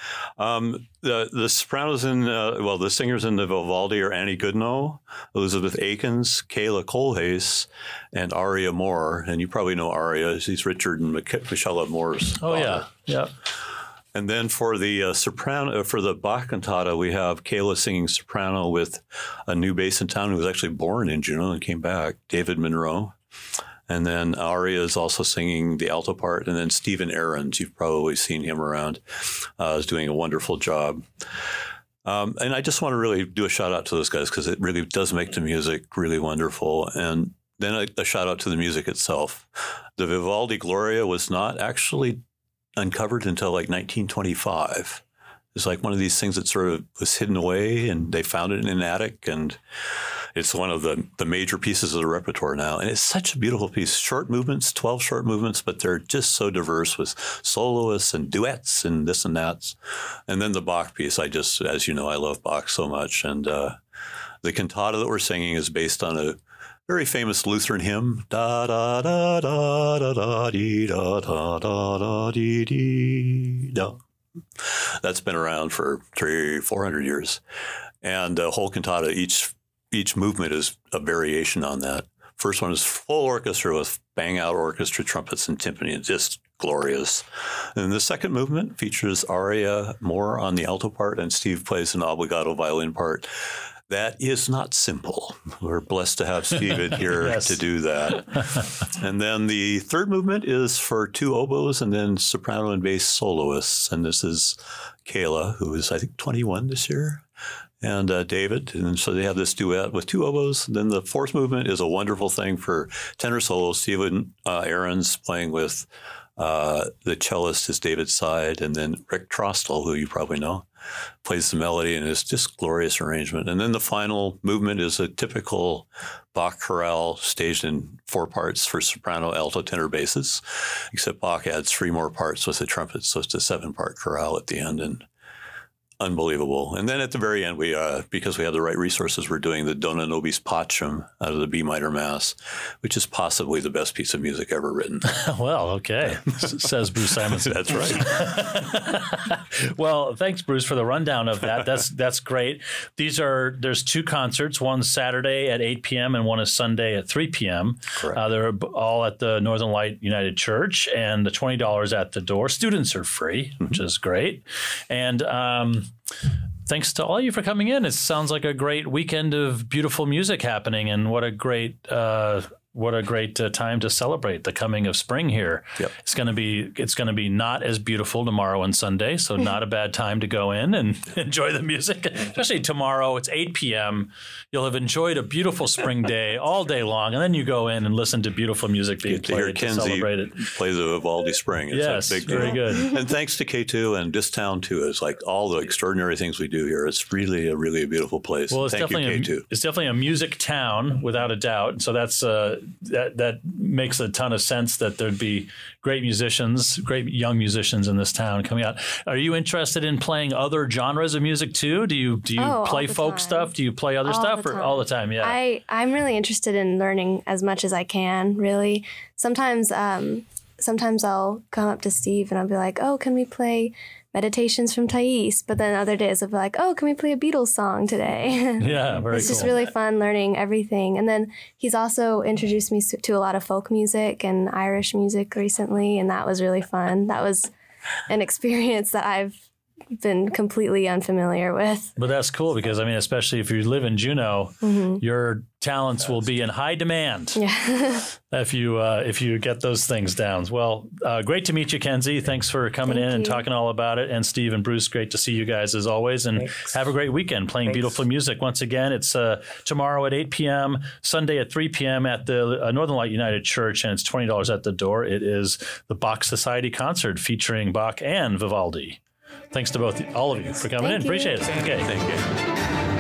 the sopranos the singers in the Vivaldi are Annie Goodenough, Elizabeth Akins, Kayla Colhase, and Aria Moore. And you probably know Aria. She's Richard and Michelle Moore's daughter. Yeah. And then for the soprano, for the Bach cantata, we have Kayla singing soprano with a new bass in town who was actually born in Juneau and came back, David Monroe. And then Aria is also singing the alto part. And then Stephen Ahrens, you've probably seen him around, is doing a wonderful job. And I just want to really do a shout out to those guys because it really does make the music really wonderful. And then a shout out to the music itself. The Vivaldi Gloria was not actually uncovered until like 1925. It's like one of these things that sort of was hidden away, and they found it in an attic, and it's one of the major pieces of the repertoire now. And it's such a beautiful piece. Short movements, 12 short movements, but they're just so diverse with soloists and duets and this and that. And then the Bach piece, as you know, I love Bach so much. And the cantata that we're singing is based on a very famous Lutheran hymn, da da da da da da dee da da da da dee dee da. That's been around for 300-400 years, and the whole cantata, each movement is a variation on that. First one is full orchestra with bang out orchestra, trumpets, and timpani, and just glorious. And the second movement features Aria Moore on the alto part, and Steve plays an obligato violin part. That is not simple. We're blessed to have Steve here to do that. And then the third movement is for 2 oboes and then soprano and bass soloists. And this is Kayla, who is, I think, 21 this year, and David. And so they have this duet with 2 oboes. Then the fourth movement is a wonderful thing for tenor solo. Stephen Ahrens playing with the cellist is David Side, and then Rick Trostel, who you probably know, plays the melody, and it's just glorious arrangement. And then the final movement is a typical Bach chorale staged in 4 parts for soprano, alto, tenor, basses, except Bach adds 3 more parts with the trumpet, so it's a 7-part chorale at the end, and unbelievable. And then at the very end, we because we have the right resources, we're doing the Dona Nobis Pacem out of the B minor Mass, which is possibly the best piece of music ever written. Well, okay, says Bruce Simonson. That's right. Well, thanks, Bruce, for the rundown of that. That's great. There's 2 concerts. One's Saturday at 8 p.m. and one is Sunday at 3 p.m. Correct. They're all at the Northern Light United Church, and the $20 at the door. Students are free, which is great. And thanks to all of you for coming in. It sounds like a great weekend of beautiful music happening, and what a great what a great time to celebrate the coming of spring here. Yep. It's going to be not as beautiful tomorrow and Sunday, so not a bad time to go in and enjoy the music. Especially tomorrow, it's 8 p.m. You'll have enjoyed a beautiful spring day all day long, and then you go in and listen to beautiful music being played to celebrate it. Play the Vivaldi Spring. It's yes, a big very deal. good. And thanks to K2 and Distown too. It's like all the extraordinary things we do here. It's really a beautiful place. Well, it's Thank you, K2. It's definitely a music town without a doubt. So that's that makes a ton of sense that there'd be great young musicians in this town coming out. Are you interested in playing other genres of music too? Do you play folk stuff? Do you play other stuff or all the time? Yeah. I'm really interested in learning as much as I can, really. Sometimes I'll come up to Steve and I'll be like, oh, can we play Meditations from Thais? But then other days I'll be like, oh, can we play a Beatles song today? Yeah, very cool. It's just really fun learning everything. And then he's also introduced me to a lot of folk music and Irish music recently, and that was really fun. That was an experience that I've been completely unfamiliar with. But that's cool because, I mean, especially if you live in Juneau, your talents will be in high demand if you get those things down. Well, great to meet you, Kenzie. Thanks for coming in and talking all about it. And Steve and Bruce, great to see you guys as always. And have a great weekend playing beautiful music. Once again, it's tomorrow at 8 p.m., Sunday at 3 p.m. at the Northern Light United Church, and it's $20 at the door. It is the Bach Society concert featuring Bach and Vivaldi. Thanks to all of you for coming in. Appreciate it. Okay. Thank you.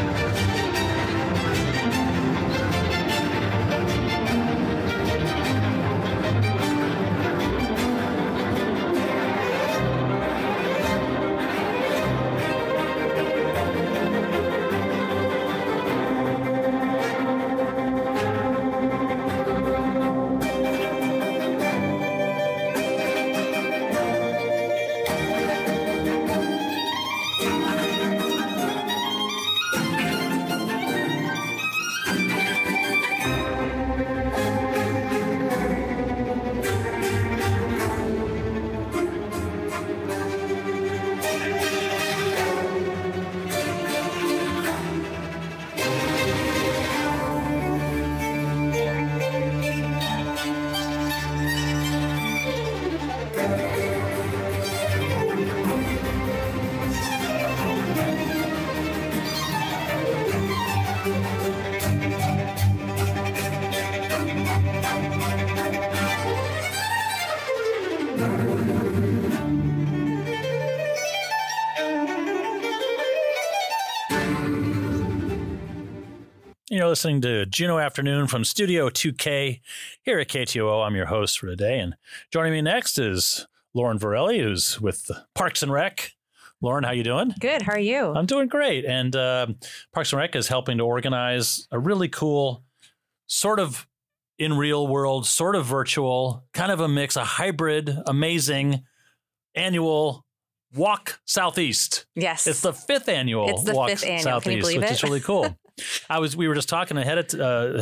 You're listening to Juneau Afternoon from Studio 2K here at KTOO. I'm your host for today. And joining me next is Lauren Varelli, who's with Parks and Rec. Lauren, how you doing? Good. How are you? I'm doing great. And Parks and Rec is helping to organize a really cool, sort of in real world, sort of virtual, kind of a mix, a hybrid, amazing annual Walk Southeast. Yes. It's the fifth annual It's the Walk fifth annual. Southeast, Can you believe which it? is really cool. We were just talking ahead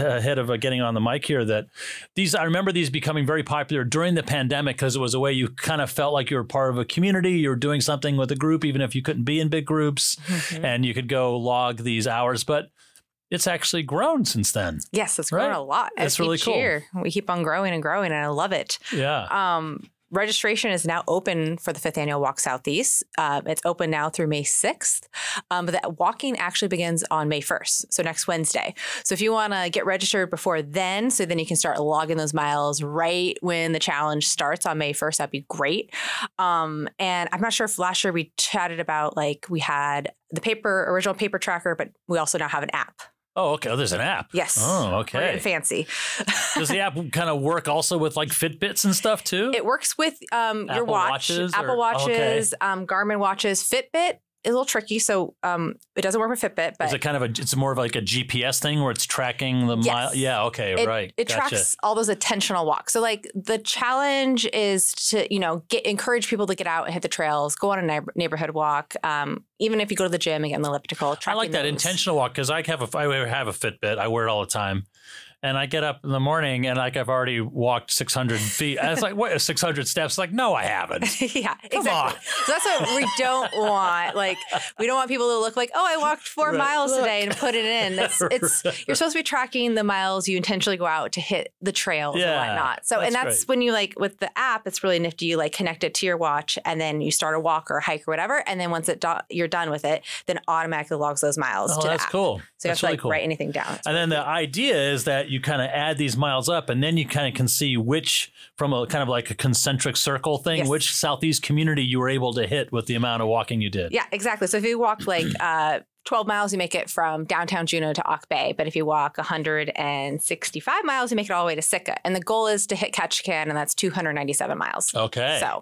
of getting on the mic here that I remember these becoming very popular during the pandemic because it was a way you kind of felt like you were part of a community. You were doing something with a group, even if you couldn't be in big groups, and you could go log these hours. But it's actually grown since then. Yes, it's grown a lot. It's really cool. Each year, we keep on growing and growing, and I love it. Yeah. Registration is now open for the 5th Annual Walk Southeast. It's open now through May 6th, but that walking actually begins on May 1st, so next Wednesday. So if you want to get registered before then, so then you can start logging those miles right when the challenge starts on May 1st, that'd be great. And I'm not sure if last year we chatted about, like, we had the original paper tracker, but we also now have an app. Oh, okay. There's an app. Yes. Oh, okay. We're getting fancy. Does the app kind of work also with like Fitbits and stuff too? It works with your watch, Apple Watches, Garmin watches. Fitbit is a little tricky, so it doesn't work with Fitbit. But is it it's more of like a GPS thing where it's tracking the mile? Yeah. Okay. Right. It Gotcha. tracks all those attentional walks. So like the challenge is to encourage people to get out and hit the trails, go on a neighborhood walk. Even if you go to the gym and get an elliptical. I like that intentional walk because I have a Fitbit. I wear it all the time. And I get up in the morning and like I've already walked 600 feet. And it's like, what, 600 steps? Like, no, I haven't. Yeah, Come exactly. on. So that's what we don't want. Like, we don't want people to look like, oh, I walked 4 miles today and put it in. You're supposed to be tracking the miles you intentionally go out to hit the trails and whatnot. So, that's great. when you like with the app, it's really nifty. You like connect it to your watch and then you start a walk or a hike or whatever. And then once you're done with it, then automatically logs those miles to the app. That's cool. So you have to like write anything down. And then the idea is that you kind of add these miles up and then you kind of can see which, from a kind of like a concentric circle thing, which Southeast community you were able to hit with the amount of walking you did. Yeah, exactly. So if you walked like 12 miles, you make it from downtown Juneau to Auk Bay. But if you walk 165 miles, you make it all the way to Sitka. And the goal is to hit Ketchikan, and that's 297 miles. Okay. So,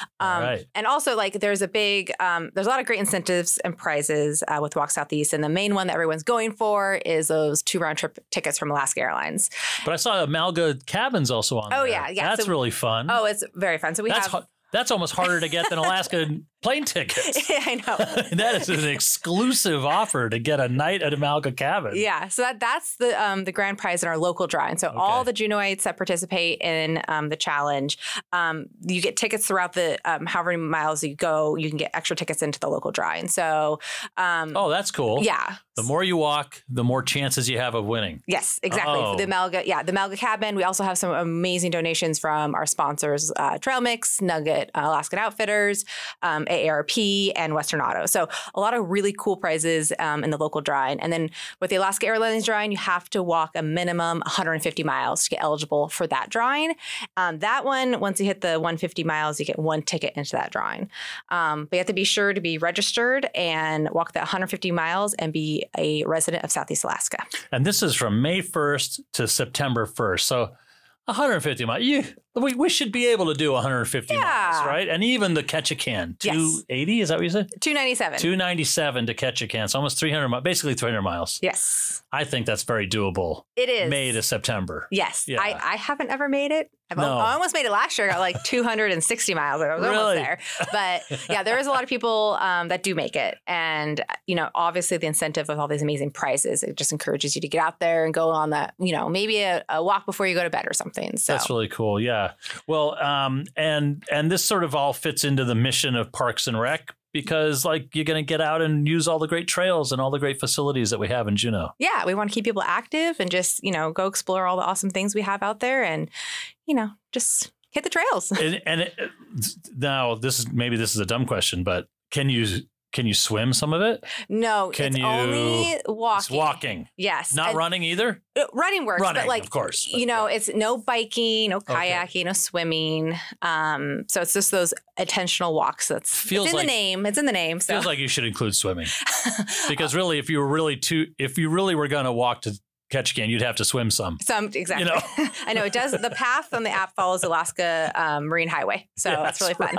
and also like there's a lot of great incentives and prizes with Walk Southeast. And the main one that everyone's going for is those 2 round trip tickets from Alaska Airlines. But I saw Malga Cabins also on there. Oh, yeah. That's really fun. Oh, it's very fun. So that's almost harder to get than Alaska plane tickets. I know. That is an exclusive offer to get a night at a Malga Cabin. Yeah, so that's the grand prize in our local drawing. So all the Juneauites that participate in the challenge, you get tickets throughout the however many miles you go. You can get extra tickets into the local drawing. So, that's cool. Yeah. The more you walk, the more chances you have of winning. Yes, exactly. Oh. The Malga Cabin. We also have some amazing donations from our sponsors, Trail Mix, Nugget, Alaskan Outfitters, AARP, and Western Auto. So a lot of really cool prizes in the local drawing. And then with the Alaska Airlines drawing, you have to walk a minimum 150 miles to get eligible for that drawing. That one, once you hit the 150 miles, you get 1 ticket into that drawing. But you have to be sure to be registered and walk that 150 miles and be a resident of Southeast Alaska. And this is from May 1st to September 1st. So 150 miles. We should be able to do 150 miles, right? And even the Ketchikan, 280, is that what you said? 297. 297 to Ketchikan. So almost 300 miles, basically 300 miles. Yes. I think that's very doable. It is. May to September. Yes. Yeah. I haven't ever made it. I almost made it last year. I got like 260 miles. I was almost there. But yeah, there is a lot of people that do make it. And, obviously the incentive of all these amazing prizes, it just encourages you to get out there and go on that, maybe a walk before you go to bed or something. So that's really cool. Yeah. Well, and this sort of all fits into the mission of Parks and Rec, because like you're going to get out and use all the great trails and all the great facilities that we have in Juneau. Yeah, we want to keep people active and just, go explore all the awesome things we have out there and, just hit the trails. Now this is a dumb question, but can you swim some of it? No, only walking. It's walking. Yes. Not running either? Running works, but of course. It's no biking, no kayaking, no swimming. So it's just those intentional walks. It's in the name. It's in the name. So. Feels like you should include swimming. Because really, if you really were going to walk to Ketchikan, you'd have to swim some. Exactly. I know it does. The path on the app follows Alaska Marine Highway. So that's really fun.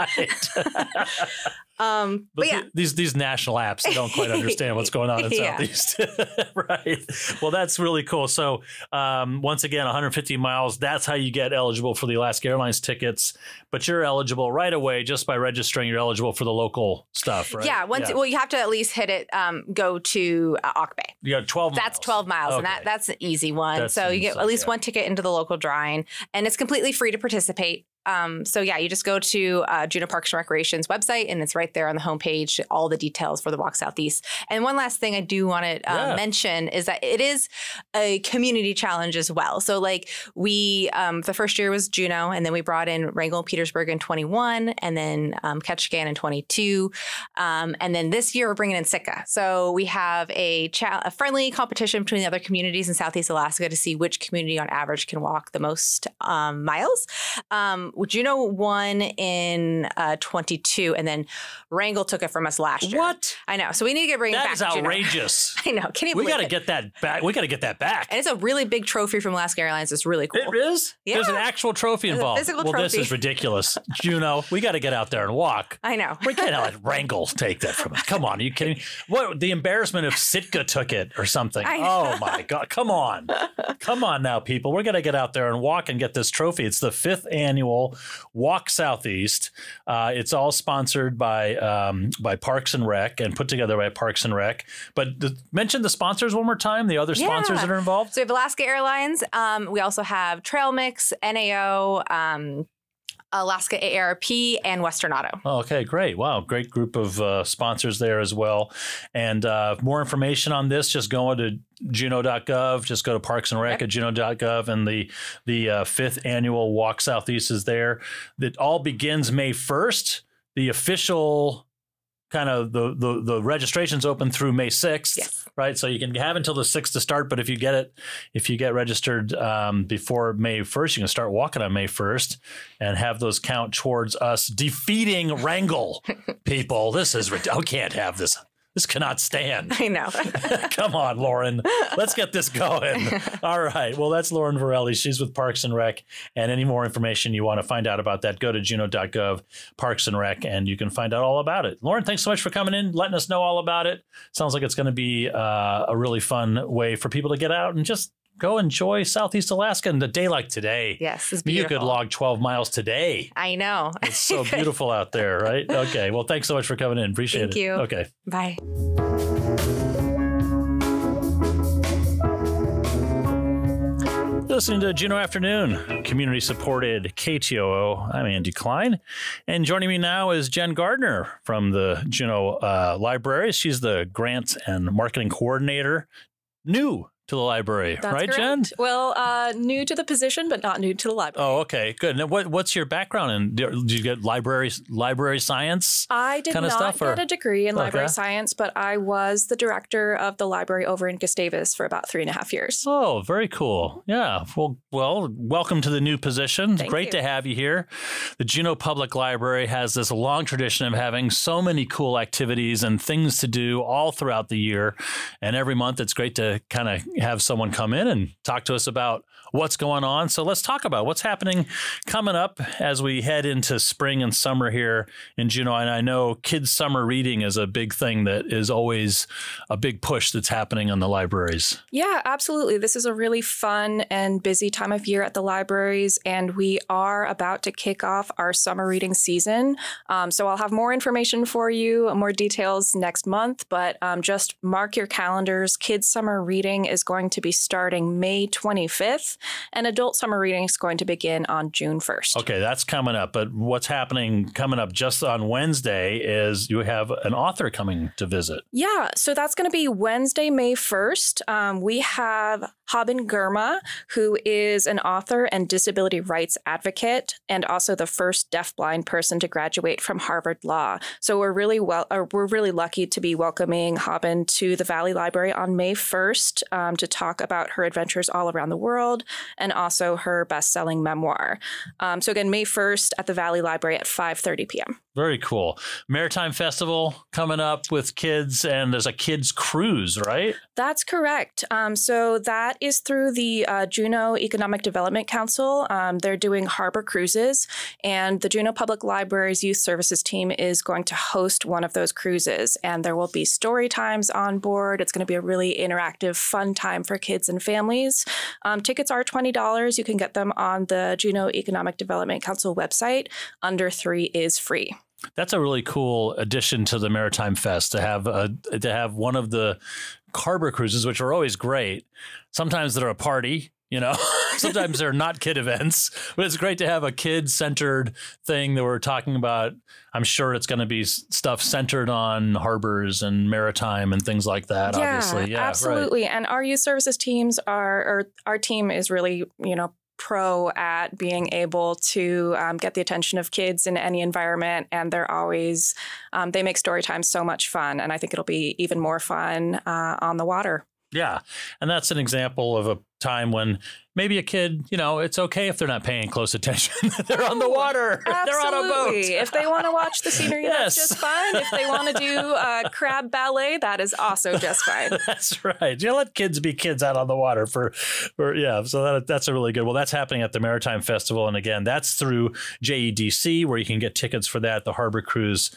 But these national apps, they don't quite understand what's going on in Southeast. Right. Well, that's really cool. So once again, 150 miles, that's how you get eligible for the Alaska Airlines tickets. But you're eligible right away just by registering. You're eligible for the local stuff, right? Yeah. Well, you have to at least hit it, go to Auk Bay. You got 12 miles. That's 12 miles. Okay. And that's an easy one. So you get at least 1 ticket into the local drawing. And it's completely free to participate. You just go to Juneau Parks and Recreation's website, and it's right there on the homepage, all the details for the Walk Southeast. And one last thing I do want to mention is that it is a community challenge as well. So we, the first year was Juneau, and then we brought in Wrangell and Petersburg in 21, and then Ketchikan in 22. And then this year we're bringing in Sitka. So we have a friendly competition between the other communities in Southeast Alaska to see which community on average can walk the most miles. Juneau won in 22, and then Wrangell took it from us last year. What? I know. So we need to bring it back. That is outrageous. I know. Can you believe We got to get that back. We got to get that back. And it's a really big trophy from Alaska Airlines. It's really cool. It is? Yeah. There's an actual trophy involved. Physical trophy. This is ridiculous. Juneau, we got to get out there and walk. I know. We can't let Wrangell take that from us. Come on. Are you kidding me? What? The embarrassment if Sitka took it or something. Oh, my God. Come on. Come on now, people. We're going to get out there and walk and get this trophy. It's the 5th annual annual Walk Southeast. It's all sponsored by Parks and Rec and put together by Parks and Rec. But mention the sponsors one more time, the other sponsors that are involved. So we have Alaska Airlines. We also have Trail Mix, NAO, Alaska AARP, and Western Auto. Okay, great. Wow, great group of sponsors there as well. And more information on this, just go to Juneau.gov. Just go to Parks and Rec at Juneau.gov, and the 5th annual Walk Southeast is there. It all begins May 1st. The official kind of the registration's open through May 6th, right? So you can have until the 6th to start, but if you get registered before May 1st, you can start walking on May 1st and have those count towards us defeating Wrangell people. This is I can't have this. This cannot stand. I know. Come on, Lauren. Let's get this going. All right. Well, that's Lauren Varelli. She's with Parks and Rec. And any more information you want to find out about that, go to Juneau.gov, Parks and Rec, and you can find out all about it. Lauren, thanks so much for coming in, letting us know all about it. Sounds like it's going to be a really fun way for people to get out and just go enjoy Southeast Alaska and a day like today. Yes, it's beautiful. You could log 12 miles today. I know. It's so beautiful out there, right? Okay. Well, thanks so much for coming in. Appreciate it. Thank you. Okay. Bye. Listening to Juneau Afternoon, community-supported KTOO. I'm Andy Klein, and joining me now is Jen Gardner from the Juneau Library. She's the grants and marketing coordinator, new to the library, That's right, correct. Jen? Well, new to the position, but not new to the library. Oh, okay, good. Now, what's your background in? Did you get library science? I did kind of not stuff, get or? a degree in library Okay. science, but I was the director of the library over in Gustavus for about 3.5 years. Oh, very cool. Yeah. Well, welcome to the new position. Thank Great you. to have you here. The Juneau Public Library has this long tradition of having so many cool activities and things to do all throughout the year. And every month, it's great to kind of have someone come in and talk to us about what's going on. So let's talk about what's happening coming up as we head into spring and summer here in Juneau. And I know kids' summer reading is a big thing that is always a big push that's happening in the libraries. Yeah, absolutely. This is a really fun and busy time of year at the libraries, and we are about to kick off our summer reading season. So I'll have more information for you, more details next month, but just mark your calendars. Kids' summer reading is going to be starting May 25th, and adult summer reading is going to begin on June 1st. Okay, that's coming up. But what's happening coming up just on Wednesday is you have an author coming to visit. Yeah, so that's going to be Wednesday, May 1st. We have Haben Girma, who is an author and disability rights advocate, and also the first deafblind person to graduate from Harvard Law. So we're really lucky to be welcoming Haben to the Valley Library on May 1st to talk about her adventures all around the world and also her best-selling memoir. So again, May 1st at the Valley Library at 5:30 p.m. Very cool. Maritime Festival coming up with kids, and there's a kids cruise, right? That's correct. So that is through the Juneau Economic Development Council. They're doing harbor cruises, and the Juneau Public Library's Youth Services team is going to host one of those cruises. And there will be story times on board. It's going to be a really interactive, fun time for kids and families. Tickets are $20. You can get them on the Juneau Economic Development Council website. Under 3 is free. That's a really cool addition to the Maritime Fest to have one of the harbor cruises, which are always great. Sometimes they're a party, you know. Sometimes they're not kid events, but it's great to have a kid-centered thing that we're talking about. I'm sure it's going to be stuff centered on harbors and maritime and things like that. Obviously, yeah, absolutely. Right. And our youth services teams our team is really, pro at being able to get the attention of kids in any environment. And they're always, they make story time so much fun. And I think it'll be even more fun on the water. Yeah. And that's an example of a time when maybe a kid, it's okay if they're not paying close attention. They're on the water. Absolutely. They're on a boat. If they want to watch the scenery, Yes. that's just fine. If they want to do crab ballet, that is also just fine. That's right. Let kids be kids out on the water for So that's a really good. Well, that's happening at the Maritime Festival. And again, that's through JEDC, where you can get tickets for that. The Harbor Cruise,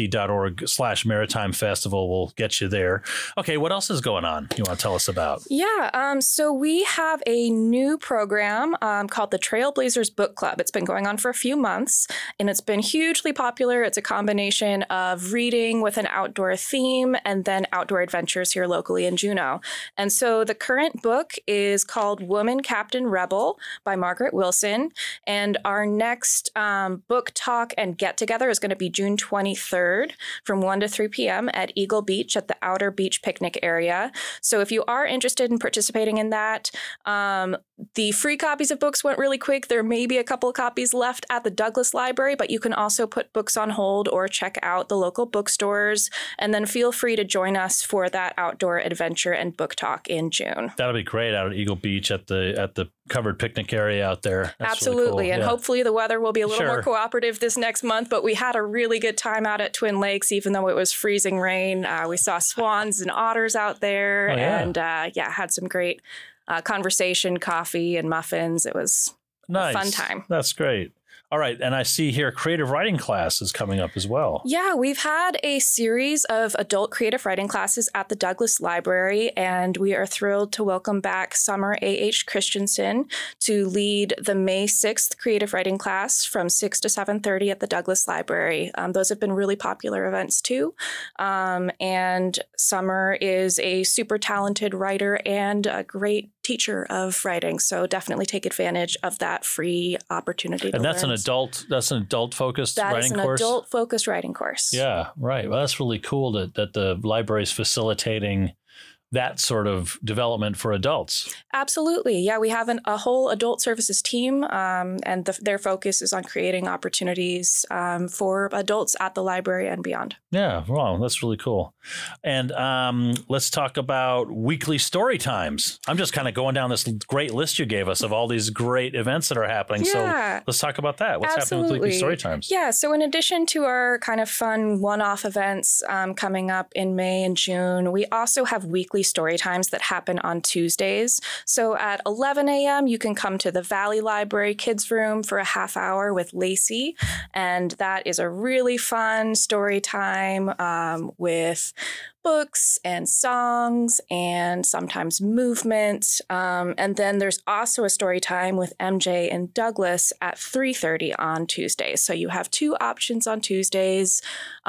jedc.org/Maritime Festival will get you there. Okay. What else is going on you want to tell us about? Yeah. Yeah, so we have a new program called the Trailblazers Book Club. It's been going on for a few months, and it's been hugely popular. It's a combination of reading with an outdoor theme and then outdoor adventures here locally in Juneau. And so the current book is called Woman Captain Rebel by Margaret Wilson, and our next book talk and get-together is going to be June 23rd from 1 to 3 p.m. at Eagle Beach at the Outer Beach Picnic area. So if you are interested in participating in that, the free copies of books went really quick. There may be a couple of copies left at the Douglas Library, but you can also put books on hold or check out the local bookstores, and then feel free to join us for that outdoor adventure and book talk in June. That'll be great out at Eagle Beach at the covered picnic area out there. That's absolutely. Really cool. And hopefully the weather will be a little Sure. more cooperative this next month, but we had a really good time out at Twin Lakes, even though it was freezing rain. We saw swans and otters out there, and had some great conversation, coffee and muffins. It was nice. a fun time. That's great. All right. And I see here creative writing class is coming up as well. Yeah, we've had a series of adult creative writing classes at the Douglas Library, and we are thrilled to welcome back Summer A.H. Christensen to lead the May 6th creative writing class from 6 to 7:30 at the Douglas Library. Those have been really popular events too. And Summer is a super talented writer and a great teacher of writing. So definitely take advantage of that free opportunity. And that's an adult focused writing course? That is an adult focused writing course. Yeah, right. Well, that's really cool that the library is facilitating that sort of development for adults. Absolutely. Yeah, we have a whole adult services team, and their focus is on creating opportunities for adults at the library and beyond. Yeah, wow, that's really cool. And let's talk about weekly story times. I'm just kind of going down this great list you gave us of all these great events that are happening. Yeah. So let's talk about that. What's happening with weekly story times? Yeah, so in addition to our kind of fun one-off events coming up in May and June, we also have weekly story times that happen on Tuesdays. So at 11 a.m., you can come to the Valley Library Kids Room for a half hour with Lacey. And that is a really fun story time with books and songs and sometimes movement. And then there's also a story time with MJ and Douglas at 3:30 on Tuesdays. So you have two options on Tuesdays.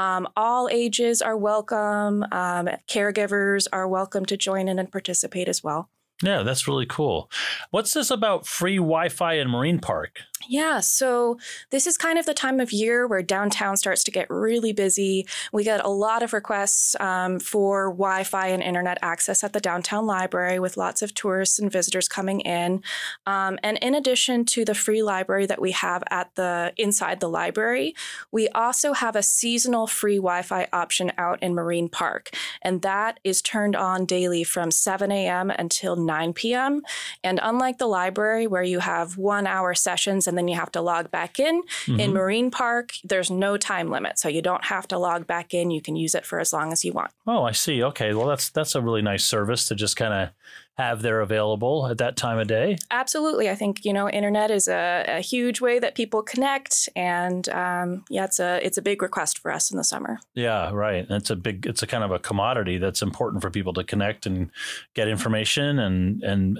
All ages are welcome. Caregivers are welcome to join in and participate as well. Yeah, that's really cool. What's this about free Wi-Fi in Marine Park? Yeah, so this is kind of the time of year where downtown starts to get really busy. We get a lot of requests for Wi-Fi and internet access at the downtown library with lots of tourists and visitors coming in. And in addition to the free library that we have inside the library, we also have a seasonal free Wi-Fi option out in Marine Park. And that is turned on daily from 7 a.m. until 9 p.m. And unlike the library where you have 1 hour sessions and then you have to log back in Marine Park, there's no time limit. So you don't have to log back in. You can use it for as long as you want. Oh, I see. Okay. Well, that's a really nice service to just kind of have there available at that time of day. Absolutely. I think, internet is a huge way that people connect. And it's a big request for us in the summer. Yeah, right. It's a kind of a commodity that's important for people to connect and get information and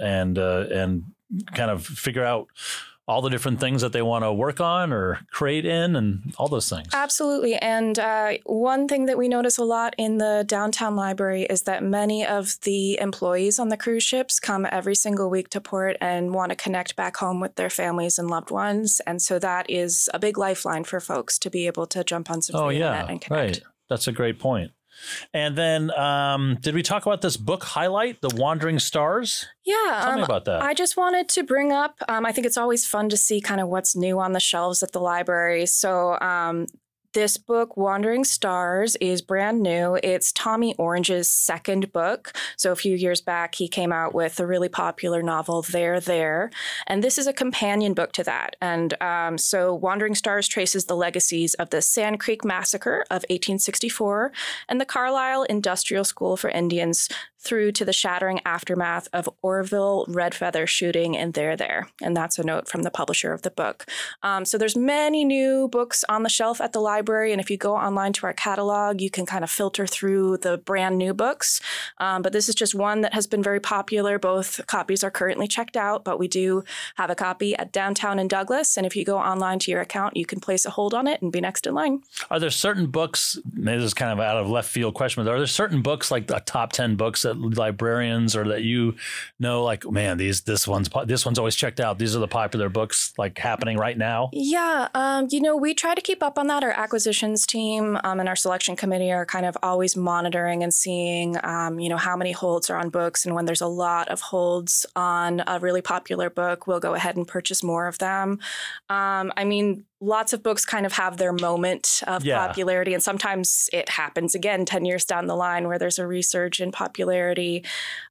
kind of figure out all the different things that they want to work on or create in and all those things. Absolutely. And one thing that we notice a lot in the downtown library is that many of the employees on the cruise ships come every single week to port and want to connect back home with their families and loved ones. And so that is a big lifeline for folks to be able to jump on some free internet and connect. Right. That's a great point. And then did we talk about this book highlight, The Wandering Stars? Yeah. Tell me about that. I just wanted to bring up, I think it's always fun to see kind of what's new on the shelves at the library. So this book, Wandering Stars, is brand new. It's Tommy Orange's second book. So a few years back, he came out with a really popular novel, There. And this is a companion book to that. And so Wandering Stars traces the legacies of the Sand Creek Massacre of 1864 and the Carlisle Industrial School for Indians through to the shattering aftermath of Oroville Red Feather shooting in There. And that's a note from the publisher of the book. So there's many new books on the shelf at the library. And if you go online to our catalog, you can kind of filter through the brand new books. But this is just one that has been very popular. Both copies are currently checked out, but we do have a copy at Downtown in Douglas. And if you go online to your account, you can place a hold on it and be next in line. Are there certain books, maybe this is kind of out of left field question, but are there certain books like the top 10 books that librarians or that you know, like, man, this one's always checked out. These are the popular books like happening right now? Yeah. We try to keep up on that. Our acquisitions team and our selection committee are kind of always monitoring and seeing, how many holds are on books. And when there's a lot of holds on a really popular book, we'll go ahead and purchase more of them. Lots of books kind of have their moment of popularity, and sometimes it happens again 10 years down the line where there's a resurge in popularity.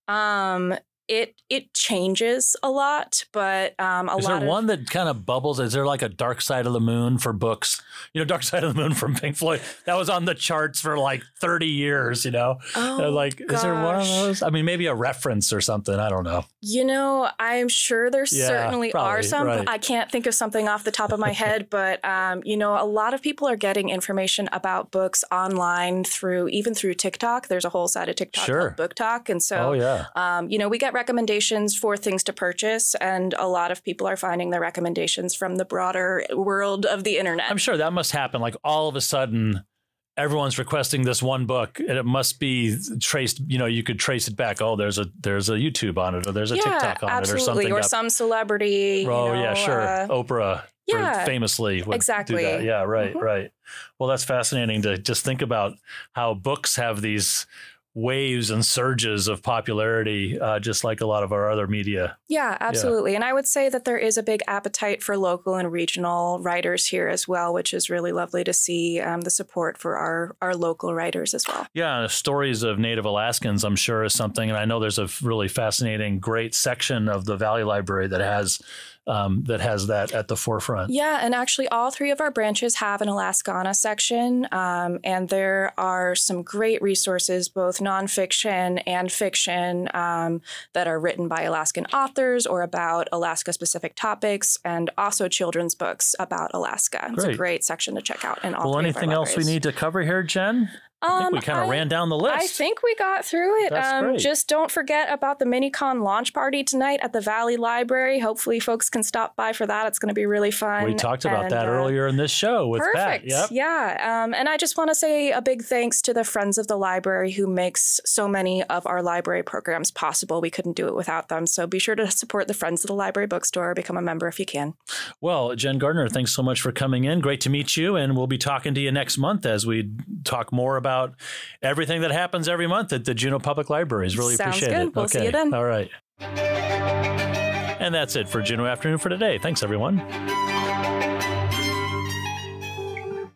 It changes a lot, but Is there one that kind of bubbles? Is there like a Dark Side of the Moon for books? Dark Side of the Moon from Pink Floyd. That was on the charts for like 30 years, Oh, is there one of those? I mean, maybe a reference or something. I don't know. I'm sure there certainly are some. Right. I can't think of something off the top of my head, but, a lot of people are getting information about books online through TikTok. There's a whole side of TikTok called Book Talk. And so, we get recommendations for things to purchase, and a lot of people are finding their recommendations from the broader world of the internet. I'm sure that must happen. Like all of a sudden, everyone's requesting this one book, and it must be traced. You could trace it back. Oh, there's a YouTube on it, or there's a TikTok on it, or something. Or some celebrity. Oprah. Famously would do that. Yeah, right, right. Well, that's fascinating to just think about how books have these waves and surges of popularity, just like a lot of our other media. Yeah, absolutely. Yeah. And I would say that there is a big appetite for local and regional writers here as well, which is really lovely to see the support for our local writers as well. Yeah, stories of Native Alaskans, I'm sure, is something. And I know there's a really fascinating, great section of the Valley Library that has that at the forefront. Yeah, and actually all three of our branches have an Alaskana section, and there are some great resources, both nonfiction and fiction, that are written by Alaskan authors or about Alaska-specific topics, and also children's books about Alaska. It's a great section to check out in all three of our anything else we need to cover here, Jen? I think we kind of ran down the list. I think we got through it. That's great. Just don't forget about the MiniCon launch party tonight at the Valley Library. Hopefully folks can stop by for that. It's going to be really fun. We talked about that earlier in this show with Pat. Yep. Yeah. And I just want to say a big thanks to the Friends of the Library who makes so many of our library programs possible. We couldn't do it without them. So be sure to support the Friends of the Library bookstore. Become a member if you can. Well, Jen Gardner, thanks so much for coming in. Great to meet you. And we'll be talking to you next month as we talk more about everything that happens every month at the Juneau Public Libraries. Really appreciate it. We'll see you then. All right. And that's it for Juneau Afternoon for today. Thanks, everyone.